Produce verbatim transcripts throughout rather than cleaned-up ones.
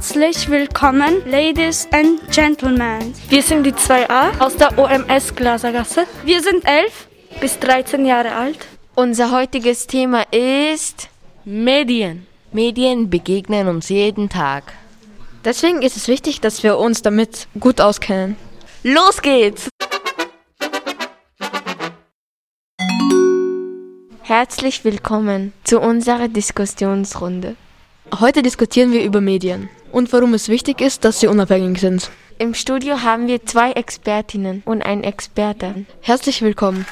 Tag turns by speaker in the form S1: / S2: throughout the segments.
S1: Herzlich willkommen, Ladies and Gentlemen.
S2: Wir sind die zwei a aus der O M S Glasergasse.
S1: Wir sind elf
S2: bis dreizehn Jahre alt.
S3: Unser heutiges Thema ist
S2: Medien.
S3: Medien begegnen uns jeden Tag.
S4: Deswegen ist es wichtig, dass wir uns damit gut auskennen.
S3: Los geht's! Herzlich willkommen zu unserer Diskussionsrunde.
S4: Heute diskutieren wir über Medien und warum es wichtig ist, dass sie unabhängig sind.
S3: Im Studio haben wir zwei Expertinnen und einen Experten.
S4: Herzlich willkommen.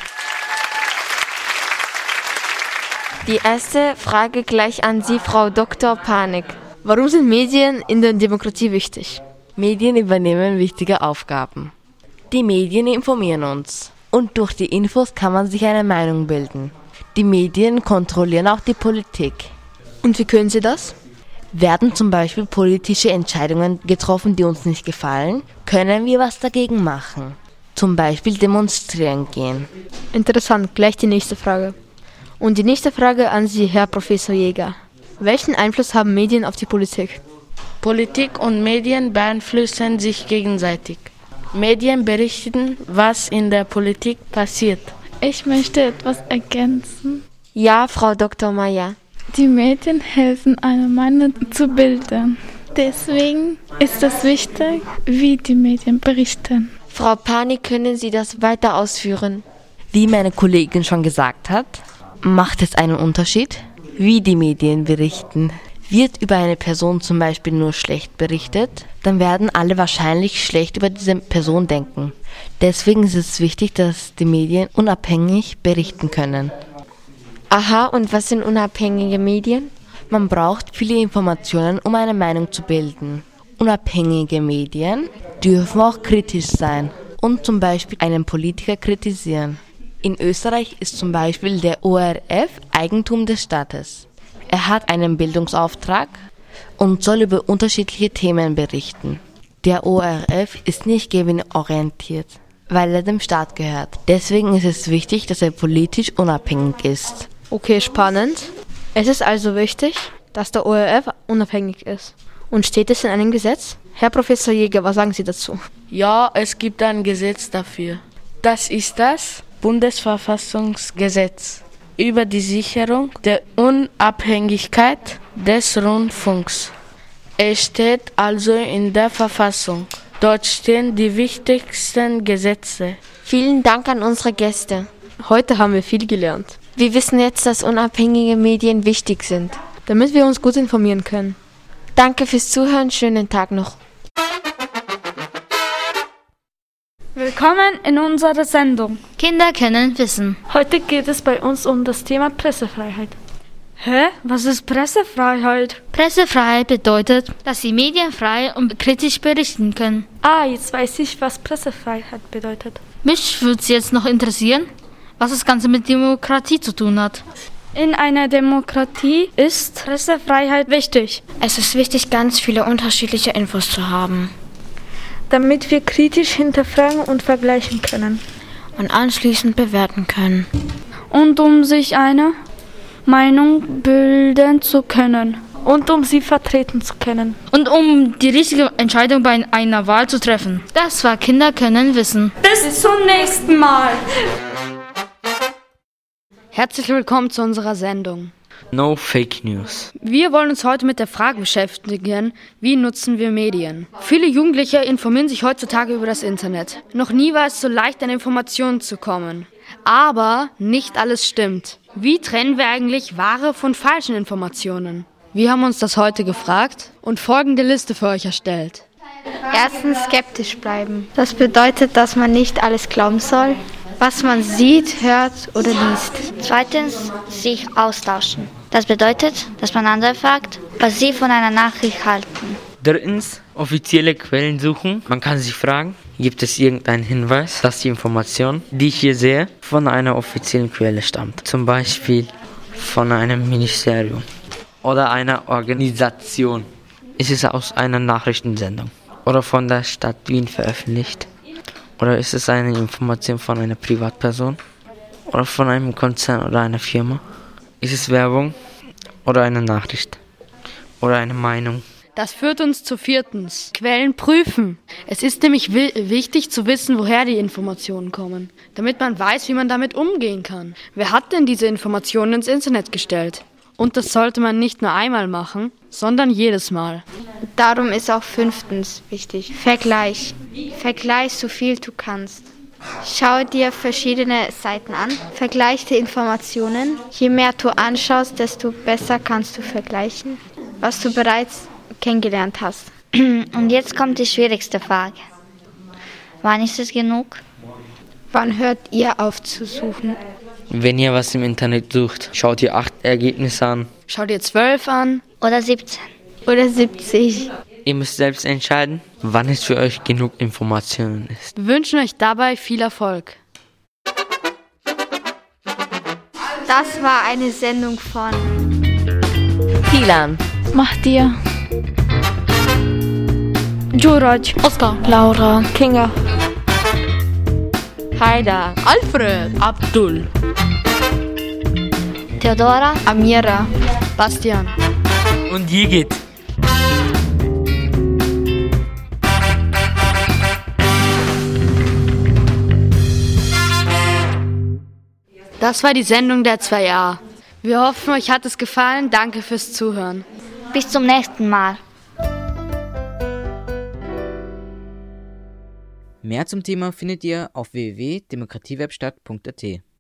S3: Die erste Frage gleich an Sie, Frau Doktor Panik.
S4: Warum sind Medien in der Demokratie wichtig?
S5: Medien übernehmen wichtige Aufgaben. Die Medien informieren uns und durch die Infos kann man sich eine Meinung bilden. Die Medien kontrollieren auch die Politik.
S4: Und wie können sie das?
S5: Werden zum Beispiel politische Entscheidungen getroffen, die uns nicht gefallen, können wir was dagegen machen. Zum Beispiel demonstrieren gehen.
S4: Interessant, gleich die nächste Frage. Und die nächste Frage an Sie, Herr Professor Jäger. Welchen Einfluss haben Medien auf die Politik?
S2: Politik und Medien beeinflussen sich gegenseitig. Medien berichten, was in der Politik passiert.
S6: Ich möchte etwas ergänzen.
S3: Ja, Frau Doktor Meier.
S6: Die Medien helfen, eine Meinung zu bilden. Deswegen ist es wichtig, wie die Medien berichten.
S3: Frau Panik, können Sie das weiter ausführen?
S5: Wie meine Kollegin schon gesagt hat, macht es einen Unterschied, wie die Medien berichten. Wird über eine Person zum Beispiel nur schlecht berichtet, dann werden alle wahrscheinlich schlecht über diese Person denken. Deswegen ist es wichtig, dass die Medien unabhängig berichten können.
S3: Aha, und was sind unabhängige Medien?
S5: Man braucht viele Informationen, um eine Meinung zu bilden. Unabhängige Medien dürfen auch kritisch sein und zum Beispiel einen Politiker kritisieren. In Österreich ist zum Beispiel der O R F Eigentum des Staates. Er hat einen Bildungsauftrag und soll über unterschiedliche Themen berichten. Der O R F ist nicht gewinnorientiert, weil er dem Staat gehört. Deswegen ist es wichtig, dass er politisch unabhängig ist.
S4: Okay, spannend. Es ist also wichtig, dass der O R F unabhängig ist. Und steht es in einem Gesetz? Herr Professor Jäger, was sagen Sie dazu?
S2: Ja, es gibt ein Gesetz dafür. Das ist das Bundesverfassungsgesetz über die Sicherung der Unabhängigkeit des Rundfunks. Es steht also in der Verfassung. Dort stehen die wichtigsten Gesetze.
S3: Vielen Dank an unsere Gäste.
S4: Heute haben wir viel gelernt.
S3: Wir wissen jetzt, dass unabhängige Medien wichtig sind,
S4: damit wir uns gut informieren können.
S3: Danke fürs Zuhören, schönen Tag noch.
S1: Willkommen in unserer Sendung.
S7: Kinder können wissen.
S2: Heute geht es bei uns um das Thema Pressefreiheit.
S1: Hä? Was ist Pressefreiheit?
S7: Pressefreiheit bedeutet, dass die Medien frei und kritisch berichten können.
S2: Ah, jetzt weiß ich, was Pressefreiheit bedeutet.
S7: Mich würde es jetzt noch interessieren, was das Ganze mit Demokratie zu tun hat.
S1: In einer Demokratie ist Pressefreiheit wichtig.
S8: Es ist wichtig, ganz viele unterschiedliche Infos zu haben,
S2: damit wir kritisch hinterfragen und vergleichen können.
S8: Und anschließend bewerten können.
S1: Und um sich eine Meinung bilden zu können.
S2: Und um sie vertreten zu können.
S7: Und um die richtige Entscheidung bei einer Wahl zu treffen. Das war Kinder können wissen.
S1: Bis zum nächsten Mal.
S4: Herzlich willkommen zu unserer Sendung.
S9: No Fake News.
S4: Wir wollen uns heute mit der Frage beschäftigen, wie nutzen wir Medien? Viele Jugendliche informieren sich heutzutage über das Internet. Noch nie war es so leicht, an Informationen zu kommen. Aber nicht alles stimmt. Wie trennen wir eigentlich wahre von falschen Informationen? Wir haben uns das heute gefragt und folgende Liste für euch erstellt.
S10: Erstens skeptisch bleiben. Das bedeutet, dass man nicht alles glauben soll, was man sieht, hört oder liest.
S11: Zweitens, sich austauschen. Das bedeutet, dass man andere fragt, was sie von einer Nachricht halten.
S9: Drittens, offizielle Quellen suchen. Man kann sich fragen, gibt es irgendeinen Hinweis, dass die Information, die ich hier sehe, von einer offiziellen Quelle stammt. Zum Beispiel von einem Ministerium oder einer Organisation. Ist es aus einer Nachrichtensendung oder von der Stadt Wien veröffentlicht? Oder ist es eine Information von einer Privatperson oder von einem Konzern oder einer Firma? Ist es Werbung oder eine Nachricht oder eine Meinung?
S4: Das führt uns zu viertens. Quellen prüfen. Es ist nämlich wi- wichtig zu wissen, woher die Informationen kommen, damit man weiß, wie man damit umgehen kann. Wer hat denn diese Informationen ins Internet gestellt? Und das sollte man nicht nur einmal machen, sondern jedes Mal.
S10: Darum ist auch fünftens wichtig. Vergleich. Vergleich so viel du kannst. Schau dir verschiedene Seiten an, vergleich die Informationen. Je mehr du anschaust, desto besser kannst du vergleichen, was du bereits kennengelernt hast.
S11: Und jetzt kommt die schwierigste Frage. Wann ist es genug?
S10: Wann hört ihr auf zu suchen?
S9: Wenn ihr was im Internet sucht, schaut ihr acht Ergebnisse an.
S4: Schaut ihr zwölf an?
S11: Oder siebzehn?
S10: Oder siebzig?
S9: Ihr müsst selbst entscheiden, wann es für euch genug Informationen ist.
S4: Wir wünschen euch dabei viel Erfolg.
S10: Das war eine Sendung von
S5: Tilan,
S6: Mahdia,
S1: Juraj,
S7: Oskar,
S1: Laura,
S5: Kinga,
S2: Haida,
S7: Alfred,
S2: Abdul,
S11: Theodora,
S10: Amira,
S4: Bastian.
S9: Und Jigit.
S4: Das war die Sendung der zwei a. Wir hoffen, euch hat es gefallen. Danke fürs Zuhören.
S11: bis zum nächsten Mal.
S12: Mehr zum Thema findet ihr auf w w w punkt demokratiewerkstatt punkt a t.